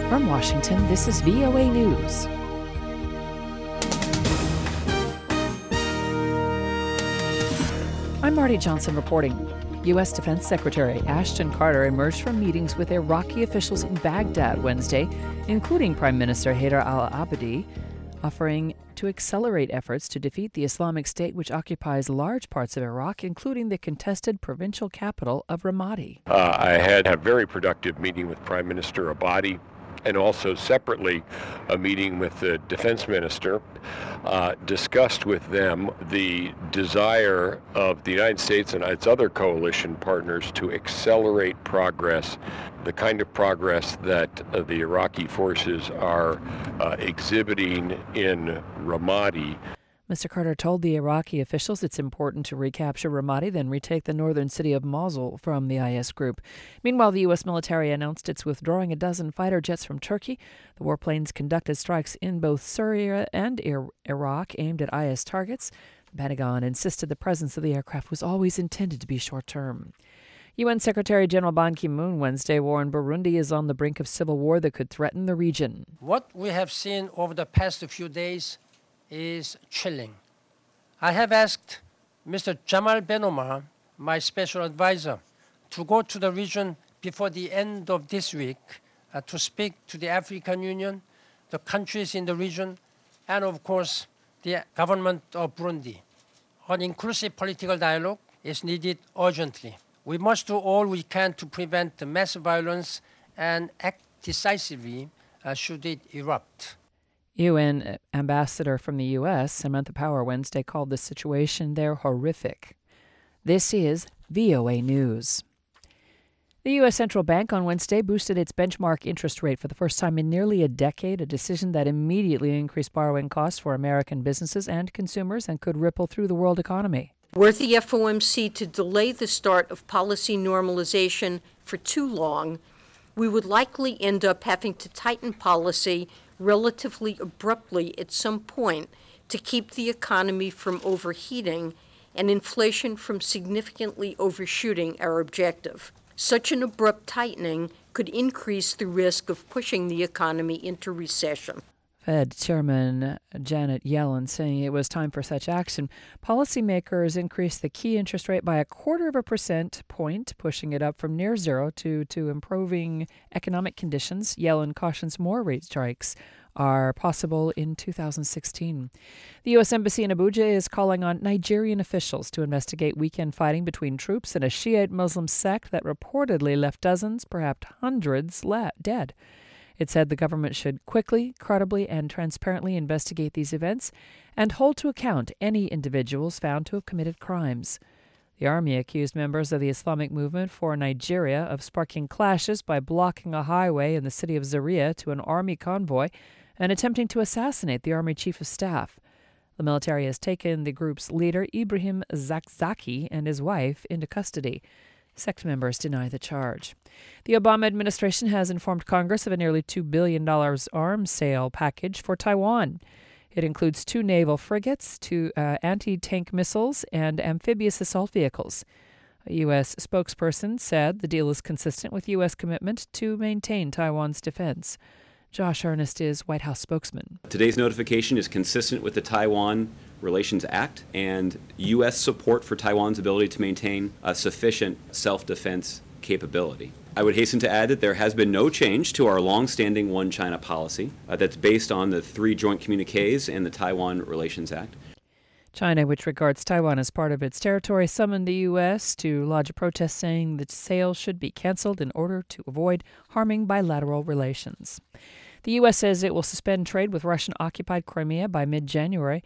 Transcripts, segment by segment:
From Washington, this is VOA News. I'm Marty Johnson reporting. U.S. Defense Secretary Ashton Carter emerged from meetings with Iraqi officials in Baghdad Wednesday, including Prime Minister Haider al-Abadi, offering to accelerate efforts to defeat the Islamic State, which occupies large parts of Iraq, including the contested provincial capital of Ramadi. I had a very productive meeting with Prime Minister Abadi, and also separately a meeting with the defense minister, discussed with them the desire of the United States and its other coalition partners to accelerate progress, the kind of progress that the Iraqi forces are exhibiting in Ramadi. Mr. Carter told the Iraqi officials it's important to recapture Ramadi, then retake the northern city of Mosul from the IS group. Meanwhile, the U.S. military announced it's withdrawing a dozen fighter jets from Turkey. The warplanes conducted strikes in both Syria and Iraq aimed at IS targets. The Pentagon insisted the presence of the aircraft was always intended to be short-term. UN Secretary General Ban Ki-moon Wednesday warned Burundi is on the brink of civil war that could threaten the region. What we have seen over the past few days is chilling. I have asked Mr. Jamal Ben Omar, my special advisor, to go to the region before the end of this week to speak to the African Union, the countries in the region, and of course the government of Burundi. An inclusive political dialogue is needed urgently. We must do all we can to prevent the mass violence and act decisively should it erupt. UN ambassador from the U.S., Samantha Power, Wednesday called the situation there horrific. This is VOA News. The U.S. Central Bank on Wednesday boosted its benchmark interest rate for the first time in nearly a decade, a decision that immediately increased borrowing costs for American businesses and consumers and could ripple through the world economy. Were the FOMC to delay the start of policy normalization for too long, we would likely end up having to tighten policy relatively abruptly at some point to keep the economy from overheating and inflation from significantly overshooting our objective. Such an abrupt tightening could increase the risk of pushing the economy into recession. Fed Chairman Janet Yellen saying it was time for such action. Policymakers increased the key interest rate by 0.25 percentage point, pushing it up from near zero to improving economic conditions. Yellen cautions more rate strikes are possible in 2016. The U.S. Embassy in Abuja is calling on Nigerian officials to investigate weekend fighting between troops and a Shiite Muslim sect that reportedly left dozens, perhaps hundreds, dead. It said the government should quickly, credibly, and transparently investigate these events and hold to account any individuals found to have committed crimes. The army accused members of the Islamic Movement for Nigeria of sparking clashes by blocking a highway in the city of Zaria to an army convoy and attempting to assassinate the army chief of staff. The military has taken the group's leader, Ibrahim Zakzaki, and his wife into custody. Sect members deny the charge. The Obama administration has informed Congress of a nearly $2 billion arms sale package for Taiwan. It includes 2 naval frigates, 2 anti-tank missiles, and amphibious assault vehicles. A U.S. spokesperson said the deal is consistent with U.S. commitment to maintain Taiwan's defense. Josh Earnest is White House spokesman. Today's notification is consistent with the Taiwan Relations Act and U.S. support for Taiwan's ability to maintain a sufficient self-defense capability. I would hasten to add that there has been no change to our long-standing One China policy that's based on the 3 joint communiques and the Taiwan Relations Act. China, which regards Taiwan as part of its territory, summoned the U.S. to lodge a protest saying that sales should be canceled in order to avoid harming bilateral relations. The U.S. says it will suspend trade with Russian-occupied Crimea by mid-January.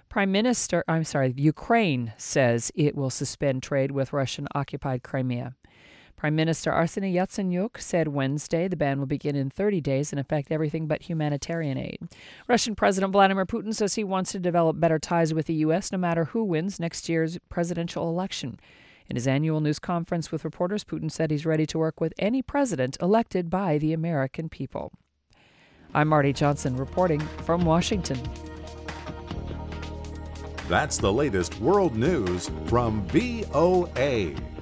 Ukraine says it will suspend trade with Russian-occupied Crimea. Prime Minister Arseniy Yatsenyuk said Wednesday the ban will begin in 30 days and affect everything but humanitarian aid. Russian President Vladimir Putin says he wants to develop better ties with the U.S. no matter who wins next year's presidential election. In his annual news conference with reporters, Putin said he's ready to work with any president elected by the American people. I'm Marty Johnson reporting from Washington. That's the latest world news from VOA.